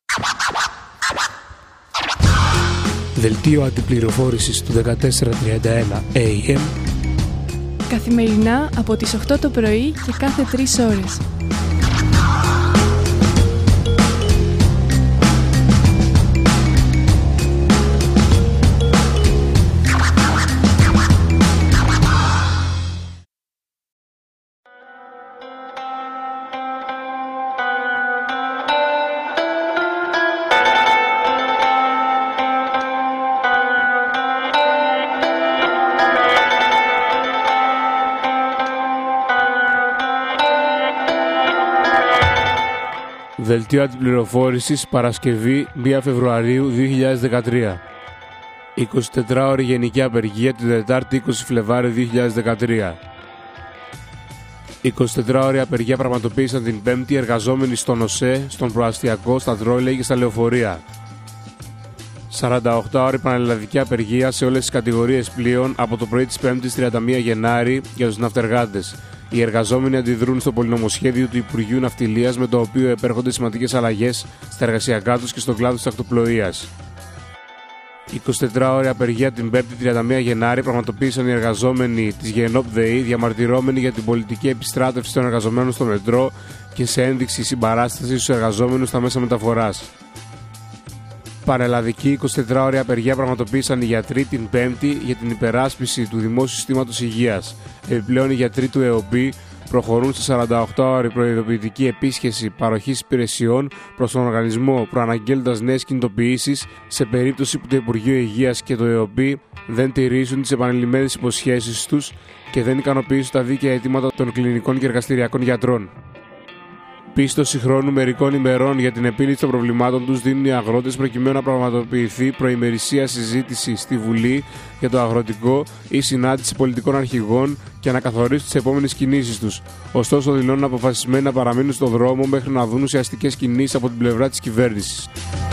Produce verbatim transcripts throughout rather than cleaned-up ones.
Δελτίο αντιπληροφόρησης του δεκατέσσερα τριάντα ένα έι εμ. Καθημερινά από τις οκτώ το πρωί και κάθε τρεις ώρες. Δελτίο αντιπληροφόρησης Παρασκευή πρώτη Φεβρουαρίου δύο χιλιάδες δεκατρία. εικοσιτετράωρη γενική απεργία την Τετάρτη είκοσι Φλεβάριου δύο χιλιάδες δεκατρία. εικοσιτετράωρη απεργία πραγματοποίησαν την Πέμπτη εργαζόμενοι στον ΟΣΕ, στον προαστιακό, στα τρόλεϊ και στα λεωφορεία. σαρανταοκτάωρη πανελλαδική απεργία σε όλες τις κατηγορίες πλοίων από το πρωί της Πέμπτης τριάντα μία Γενάρη για τους ναυτεργάτες. Οι εργαζόμενοι αντιδρούν στο πολυνομοσχέδιο του Υπουργείου Ναυτιλίας, με το οποίο επέρχονται σημαντικές αλλαγές στα εργασιακά τους και στον κλάδο της ακτοπλοείας. εικοσιτετράωρη απεργία την Πέμπτη τριάντα μία Γενάρη πραγματοποίησαν οι εργαζόμενοι της ΓΕΝΟΠ ΔΕΗ, διαμαρτυρόμενοι για την πολιτική επιστράτευση των εργαζομένων στο μετρό και σε ένδειξη συμπαράσταση στους εργαζόμενους στα μέσα μεταφοράς. Πανελλαδική εικοσιτετράωρη απεργία πραγματοποίησαν οι γιατροί την Πέμπτη για την υπεράσπιση του δημόσιου συστήματος υγείας. Επιπλέον, οι γιατροί του ΕΟΠΗ προχωρούν σε σαρανταοκτάωρη προειδοποιητική επίσκεψη παροχής υπηρεσιών προς τον οργανισμό, προαναγγέλλοντας νέες κινητοποιήσεις σε περίπτωση που το Υπουργείο Υγείας και το ΕΟΠΗ δεν τηρήσουν τις επανειλημμένες υποσχέσεις τους και δεν ικανοποιήσουν τα δίκαια αιτήματα των κλινικών και εργαστηριακών γιατρών. Πίστοση χρόνου μερικών ημερών για την επίλυση των προβλημάτων τους δίνουν οι αγρότες, προκειμένου να πραγματοποιηθεί προημερησία συζήτηση στη Βουλή για το αγροτικό ή συνάντηση πολιτικών αρχηγών και να καθορίσουν τις επόμενες κινήσεις τους. Ωστόσο, δηλώνουν αποφασισμένοι να παραμείνουν στον δρόμο μέχρι να δουν ουσιαστικές κινήσεις από την πλευρά της κυβέρνησης.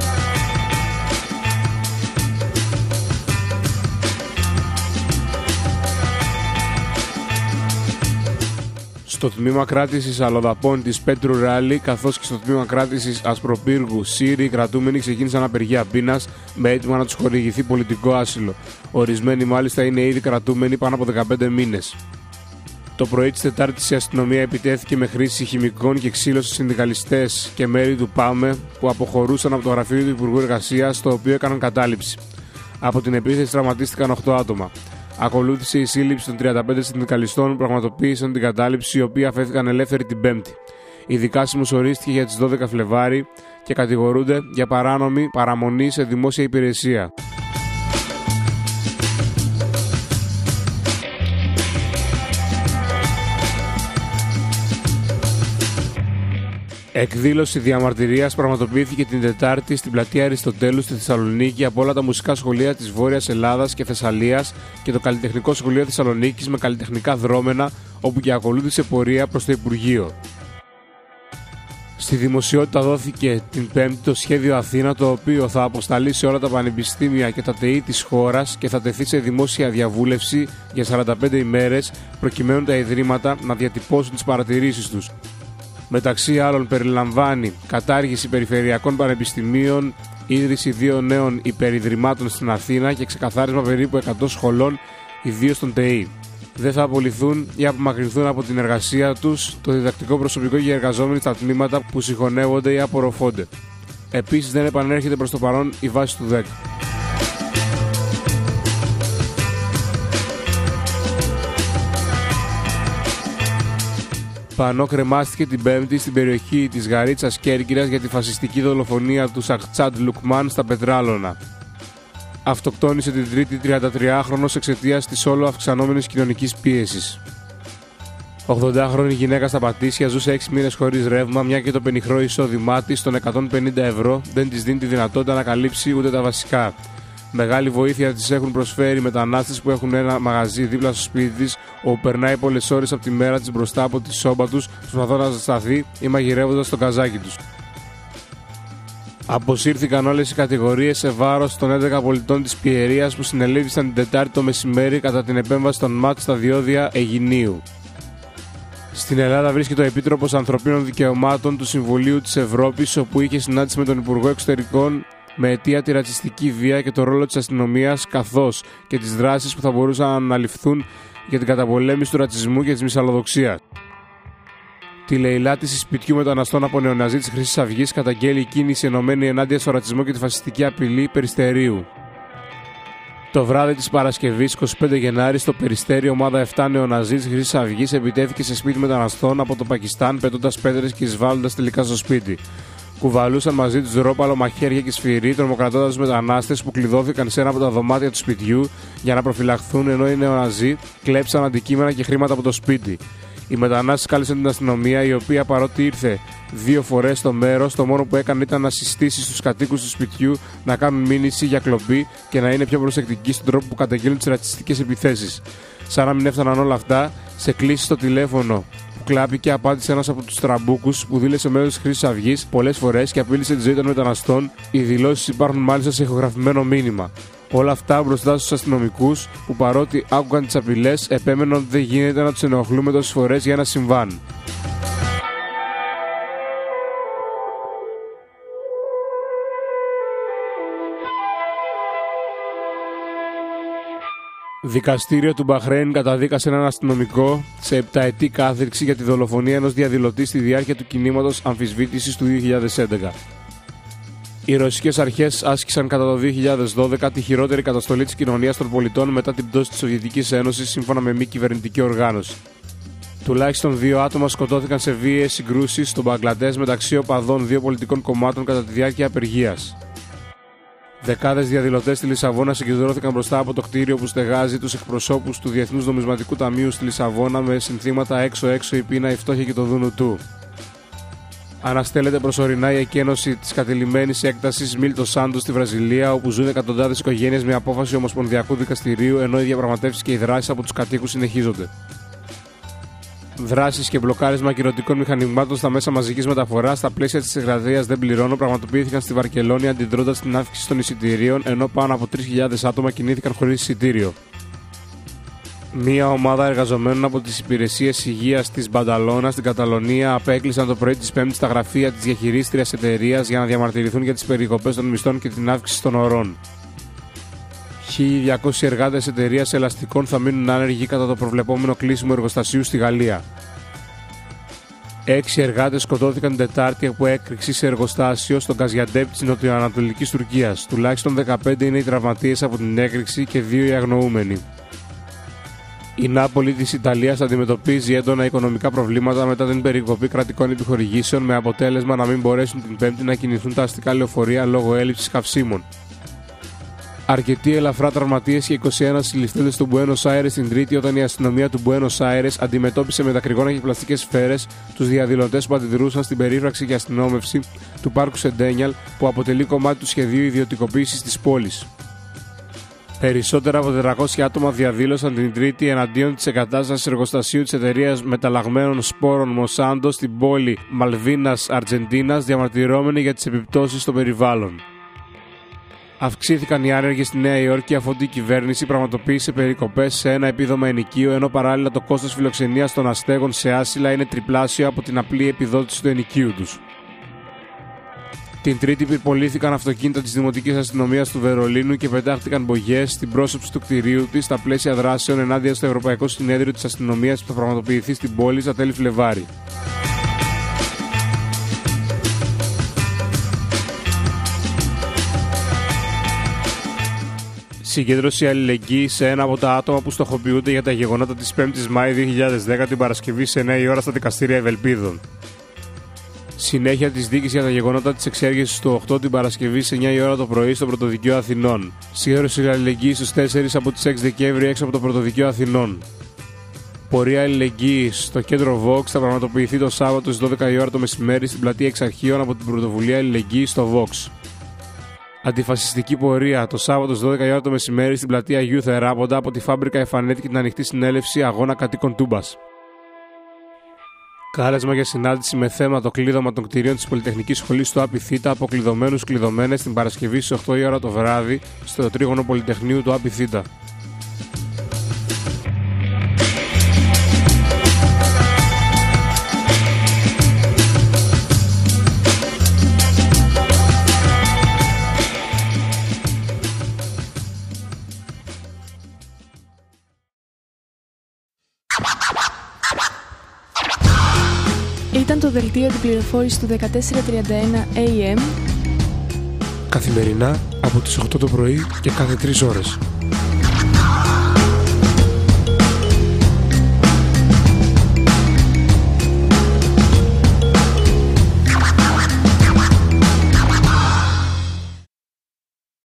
Στο τμήμα κράτησης αλλοδαπών της Πέτρου Ράλι, καθώς και στο τμήμα κράτησης Ασπροπύργου Σύριοι, οι κρατούμενοι ξεκίνησαν απεργία πείνας με αίτημα να τους χορηγηθεί πολιτικό άσυλο. Ορισμένοι μάλιστα είναι ήδη κρατούμενοι πάνω από δεκαπέντε μήνες. Το πρωί της Τετάρτης η αστυνομία επιτέθηκε με χρήση χημικών και ξύλο στους συνδικαλιστές και μέλη του ΠΑΜΕ που αποχωρούσαν από το γραφείο του Υπουργού Εργασίας, το οποίο έκαναν κατάληψη. Από την επίθεση τραυματίστηκαν οκτώ άτομα. Ακολούθησε η σύλληψη των τριάντα πέντε συνδικαλιστών που πραγματοποίησαν την κατάληψη, οι οποίοι αφέθηκαν ελεύθεροι την Πέμπτη. Η δικάσιμος ορίστηκε για τις δώδεκα Φλεβάρι και κατηγορούνται για παράνομη παραμονή σε δημόσια υπηρεσία. Εκδήλωση διαμαρτυρίας πραγματοποιήθηκε την Τετάρτη στην πλατεία Αριστοτέλου στη Θεσσαλονίκη από όλα τα μουσικά σχολεία της Βόρειας Ελλάδας και Θεσσαλίας και το Καλλιτεχνικό Σχολείο Θεσσαλονίκης με καλλιτεχνικά δρόμενα, όπου και ακολούθησε πορεία προς το Υπουργείο. Στη δημοσιότητα δόθηκε την Πέμπτη το σχέδιο Αθήνα, το οποίο θα αποσταλεί σε όλα τα πανεπιστήμια και τα ΤΕΗ της χώρας και θα τεθεί σε δημόσια διαβούλευση για σαράντα πέντε ημέρες, προκειμένου τα ιδρύματα να διατυπώσουν τις παρατηρήσεις τους. Μεταξύ άλλων, περιλαμβάνει κατάργηση περιφερειακών πανεπιστημίων, ίδρυση δύο νέων υπεριδρυμάτων στην Αθήνα και ξεκαθάρισμα περίπου εκατό σχολών, ιδίως των ΤΕΗ. Δεν θα απολυθούν ή απομακρυνθούν από την εργασία τους το διδακτικό προσωπικό και οι εργαζόμενοι στα τμήματα που συγχωνεύονται ή απορροφώνται. Επίσης, δεν επανέρχεται προς το παρόν η βάση του ΔΕΚ. Πανό κρεμάστηκε την Πέμπτη στην περιοχή της Γαρίτσας Κέρκυρας για τη φασιστική δολοφονία του Σαχτσάντ Λουκμάν στα Πετράλωνα. Αυτοκτόνησε την Τρίτη τριαντατριάχρονος εξαιτίας της όλο αυξανόμενης κοινωνικής πίεσης. ογδοντάχρονη γυναίκα στα Πατήσια ζούσε έξι μήνες χωρίς ρεύμα, μια και το πενιχρό εισόδημά της των εκατόν πενήντα ευρώ δεν της δίνει τη δυνατότητα να καλύψει ούτε τα βασικά. Μεγάλη βοήθεια της έχουν προσφέρει μετανάστες που έχουν ένα μαγαζί δίπλα στο σπίτι της, όπου περνάει πολλές ώρες από τη μέρα της μπροστά από τη σόμπα τους, προσπαθώντας να σταθεί ή μαγειρεύοντας το καζάκι τους. Αποσύρθηκαν όλες οι κατηγορίες σε βάρος των έντεκα πολιτών της Πιερίας που συνελήφθησαν την Τετάρτη το μεσημέρι κατά την επέμβαση των ΜΑΤ στα διόδια Αιγινίου. Στην Ελλάδα βρίσκεται ο Επίτροπος Ανθρωπίνων Δικαιωμάτων του Συμβουλίου της Ευρώπης, όπου είχε συνάντηση με τον Υπουργό Εξωτερικών με αιτία τη ρατσιστική βία και το ρόλο της αστυνομίας, καθώς και τις δράσεις που θα μπορούσαν να αναλυφθούν για την καταπολέμηση του ρατσισμού και της μυσαλλοδοξίας. Τη λαιλάτιση σπιτιού μεταναστών από νεοναζί της Χρυσής Αυγής καταγγέλει η κίνηση ενωμένη ενάντια στο ρατσισμό και τη φασιστική απειλή Περιστερίου. Το βράδυ της Παρασκευής, εικοστή πέμπτη Γενάρη, στο Περιστέρι, ομάδα επτά νεοναζί της Χρυσής Αυγής επιτέθηκε σε σπίτι μεταναστών από το Πακιστάν, πετώντας πέτρες και εισβάλλοντας τελικά στο σπίτι. Κουβαλούσαν μαζί τους ρόπαλο, μαχαίρια και σφυρί, τρομοκρατώντας τους μετανάστες που κλειδώθηκαν σε ένα από τα δωμάτια του σπιτιού για να προφυλαχθούν, ενώ οι νεοναζί κλέψαν αντικείμενα και χρήματα από το σπίτι. Οι μετανάστες κάλεσαν την αστυνομία, η οποία παρότι ήρθε δύο φορές στο μέρος, το μόνο που έκανε ήταν να συστήσει στους κατοίκους του σπιτιού να κάνουν μήνυση για κλοπή και να είναι πιο προσεκτικοί στον τρόπο που καταγγέλνουν τις ρατσιστικές επιθέσεις. Σαν να μην έφταναν όλα αυτά, σε κλήσεις στο τηλέφωνο που κλάπηκε, απάντησε ένας από τους τραμπούκους που δήλωσε μέλος της Χρυσής Αυγής πολλές φορές και απείλησε τη ζωή των μεταναστών. Οι δηλώσεις υπάρχουν μάλιστα σε ηχογραφημένο μήνυμα. Όλα αυτά μπροστά στους αστυνομικούς που, παρότι άκουγαν τις απειλές, επέμεναν ότι δεν γίνεται να τους ενοχλούμε τόσες φορές για ένα συμβάν. Δικαστήριο του Μπαχρέιν καταδίκασε έναν αστυνομικό σε επταετή κάθριξη για τη δολοφονία ενός διαδηλωτή στη διάρκεια του κινήματος αμφισβήτησης του δύο χιλιάδες έντεκα. Οι ρωσικές αρχές άσκησαν κατά το δύο χιλιάδες δώδεκα τη χειρότερη καταστολή της κοινωνίας των πολιτών μετά την πτώση της Σοβιετικής Ένωσης, σύμφωνα με μη κυβερνητική οργάνωση. Τουλάχιστον δύο άτομα σκοτώθηκαν σε βίαιες συγκρούσεις στο Μπαγκλαντές μεταξύ οπαδών δύο πολιτικών κομμάτων κατά τη διάρκεια απεργίας. Δεκάδες διαδηλωτές στη Λισαβόνα συγκεντρώθηκαν μπροστά από το κτίριο που στεγάζει τους εκπροσώπους του Διεθνούς Νομισματικού Ταμείου στη Λισαβόνα με συνθήματα «Έξω-έξω η πείνα, η φτώχεια και το δούνου του». Αναστέλλεται προσωρινά η εκένωση της κατηλημμένης έκτασης Μίλτο Σάντος στη Βραζιλία, όπου ζουν εκατοντάδες οικογένειες με απόφαση Ομοσπονδιακού Δικαστηρίου, ενώ οι διαπραγματεύσεις και οι δράσεις από τους κατοίκους συνεχίζονται. Δράσεις και μπλοκάρισμα ακυρωτικών μηχανημάτων στα μέσα μαζικής μεταφοράς στα πλαίσια της εκστρατείας «Δεν πληρώνω» πραγματοποιήθηκαν στη Βαρκελόνη, αντιδρώντας την αύξηση των εισιτηρίων, ενώ πάνω από τρεις χιλιάδες άτομα κινήθηκαν χωρίς εισιτήριο. Μία ομάδα εργαζομένων από τις υπηρεσίες υγείας της Μπανταλώνα στην Καταλωνία απέκλεισαν το πρωί της Πέμπτης τα γραφεία της διαχειρίστριας εταιρείας για να διαμαρτυρηθούν για τις περικοπές των μισθών και την αύξηση των ωρών. χίλια διακόσιοι εργάτες εταιρείας ελαστικών θα μείνουν άνεργοι κατά το προβλεπόμενο κλείσιμο εργοστασίου στη Γαλλία. Έξι εργάτες σκοτώθηκαν την Τετάρτη από έκρηξη σε εργοστάσιο στο Γκαζιαντέπ της νοτιοανατολικής Τουρκίας. Τουλάχιστον δεκαπέντε είναι οι τραυματίες από την έκρηξη και δύο οι αγνοούμενοι. Η Νάπολη της Ιταλίας αντιμετωπίζει έντονα οικονομικά προβλήματα μετά την περικοπή κρατικών επιχορηγήσεων, με αποτέλεσμα να μην μπορέσουν την Πέμπτη να κινηθούν τα αστικά λεωφορεία λόγω έλλειψης καυσίμων. Αρκετοί ελαφρά τραυματίες και είκοσι ένα συλληφθέντες του Μπουένος Άιρες την Τρίτη, όταν η αστυνομία του Μπουένος Άιρες αντιμετώπισε με δακρυγόνα και πλαστικές σφαίρες τους διαδηλωτές που αντιδρούσαν στην περίφραξη και αστυνόμευση του πάρκου Σεντένιαλ, που αποτελεί κομμάτι του σχεδίου ιδιωτικοποίησης της πόλης. Περισσότερα από τετρακόσια άτομα διαδήλωσαν την Τρίτη εναντίον της εγκατάστασης εργοστασίου της εταιρείας μεταλλαγμένων σπόρων Μοσάντο στην πόλη Μαλβίνας, Αργεντίνας, διαμαρτυρώμενοι για τις επιπτώσεις στο περιβάλλον. Αυξήθηκαν οι άνεργοι στη Νέα Υόρκη, αφού η κυβέρνηση πραγματοποίησε περικοπές σε ένα επίδομα ενοικίου, ενώ παράλληλα το κόστος φιλοξενίας των αστέγων σε άσυλα είναι τριπλάσιο από την απλή επιδότηση του ενοικίου τους. Την Τρίτη πυρπολήθηκαν αυτοκίνητα της Δημοτικής Αστυνομίας του Βερολίνου και πετάχτηκαν μπογιές στην πρόσωψη του κτηρίου της στα πλαίσια δράσεων ενάντια στο Ευρωπαϊκό Συνέδριο της Αστυνομίας που θα πραγματοποιηθεί στην πόλη στα τέλη Φλεβάρι. Συγκέντρωση αλληλεγγύη σε ένα από τα άτομα που στοχοποιούνται για τα γεγονότα της πέμπτης Μάη δύο χιλιάδες δέκα την Παρασκευή σε εννιά η ώρα στα δικαστήρια Ευελπίδων. Συνέχεια της δίκης για τα γεγονότα της εξέργειας του οκτώ την Παρασκευή σε εννιά η ώρα το πρωί στο Πρωτοδικείο Αθηνών. Συγκέντρωση αλληλεγγύη στους τέσσερις από τις έξι Δεκέμβρη έξω από το Πρωτοδικείο Αθηνών. Πορεία αλληλεγγύης στο κέντρο Vox θα πραγματοποιηθεί το Σάββατο στις δώδεκα η ώρα το μεσημέρι στην πλατεία Εξαρχείων από την Πρωτοβουλία Αλληλεγγύης στο Vox. Αντιφασιστική πορεία το Σάββατο στις δώδεκα η ώρα το μεσημέρι στην πλατεία Αγίου Θεράποντα από τη Φάμπρικα Εφανέτη και την ανοιχτή συνέλευση Αγώνα Κατοίκων Τούμπας. Κάλεσμα για συνάντηση με θέμα το κλείδωμα των κτηρίων της Πολυτεχνικής Σχολής του ΑΠΙΘ από κλειδωμένους κλειδωμένες την Παρασκευή στις οκτώ η ώρα το βράδυ στο τρίγωνο Πολυτεχνείου του ΑΠΙΘ. Ήταν το δελτίο αντιπληροφόρησης του δεκατέσσερα τριάντα ένα έι εμ καθημερινά από τις οκτώ το πρωί και κάθε τρεις ώρες.